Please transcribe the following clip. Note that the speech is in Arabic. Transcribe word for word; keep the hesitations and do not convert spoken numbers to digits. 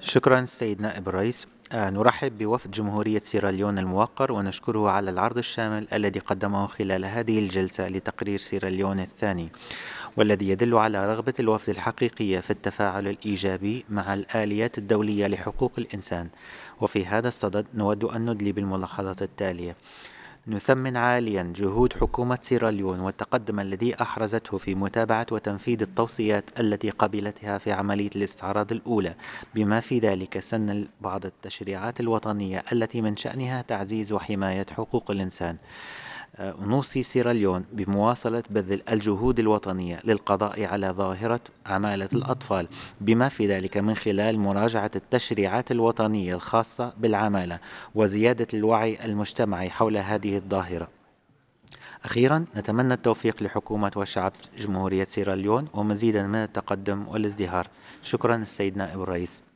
شكرا السيد نائب الرئيس. آه، نرحب بوفد جمهورية سيراليون الموقر ونشكره على العرض الشامل الذي قدمه خلال هذه الجلسة لتقرير سيراليون الثاني، والذي يدل على رغبة الوفد الحقيقية في التفاعل الإيجابي مع الآليات الدولية لحقوق الإنسان. وفي هذا الصدد نود أن ندلي بالملاحظات التالية: نثمن عاليا جهود حكومة سيراليون والتقدم الذي أحرزته في متابعة وتنفيذ التوصيات التي قبلتها في عملية الاستعراض الأولى، بما في ذلك سن بعض التشريعات الوطنية التي من شأنها تعزيز وحماية حقوق الإنسان. نوصي سيراليون بمواصلة بذل الجهود الوطنية للقضاء على ظاهرة عمالة الأطفال، بما في ذلك من خلال مراجعة التشريعات الوطنية الخاصة بالعمالة وزيادة الوعي المجتمعي حول هذه الظاهرة. أخيرا، نتمنى التوفيق لحكومة وشعب جمهورية سيراليون ومزيدا من التقدم والازدهار. شكرا السيد نائب الرئيس.